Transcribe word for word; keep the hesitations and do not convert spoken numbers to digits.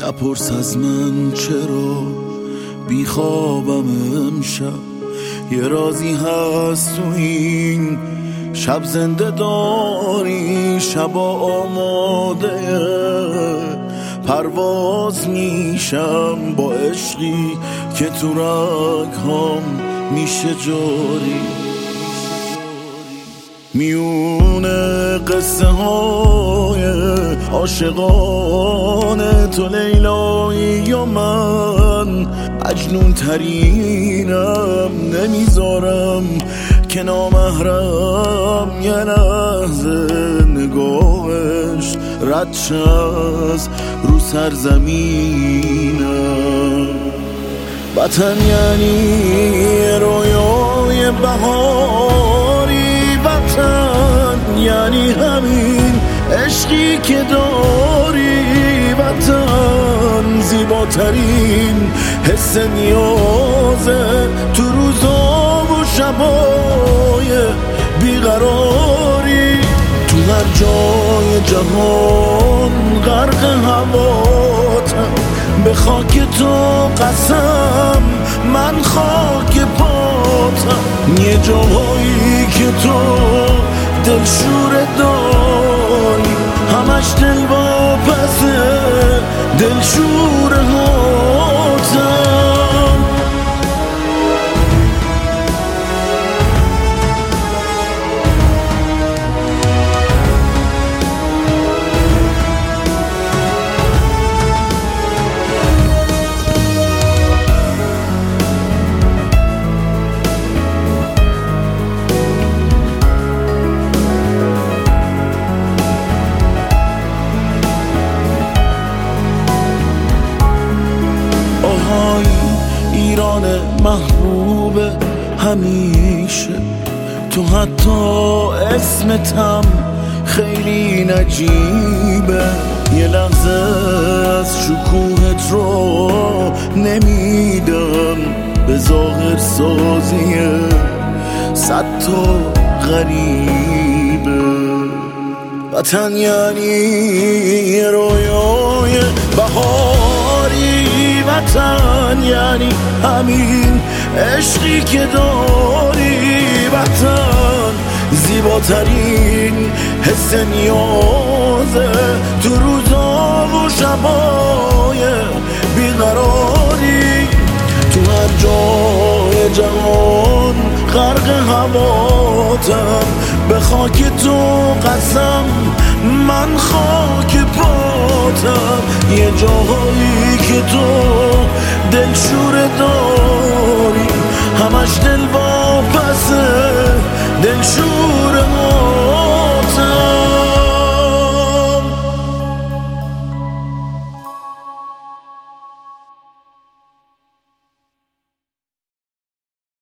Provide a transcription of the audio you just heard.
نپرس از من چرا بیخوابم امشب، یه رازی هست تو این شب زنده داری. شبا آماده پرواز میشم با عشقی که تو رگ‌هام میشه جاری. میونه قصه های عاشقانه تو لیلایی و من مجنون ترینم، نمیذارم که نامحرم یه لحظه نگاهش رد شه از رو سرزمینم. وطن یعنی رویای بهاری، وطن یعنی همین عشقی که داری. وطن زیباترین حس نیازه تو روزا و شبای بیقراری. تو هر جای جهان غرق هواتم، به خاک تو قسم من خاک پاتم. یه جایی که تو دلشور داری، همش دل واپسه دلشور هاتم. ایران محبوب همیشه، تو حتی اسمتم خیلی نجیبه. یه لحظه از شکوهت رو نمیدم به ظاهر سازیه صد تا غریبه. وطن یعنی رویای بهاری، وطن یعنی همین عشقی که داری. وطن زیباترین حس نیازه تو روزا و شبای بیقراری. تو هر جای جهان غرق هواتم، به خاک تو قسم من خاک پاتم. یه جاهایی که تو دلشور داری، همش دل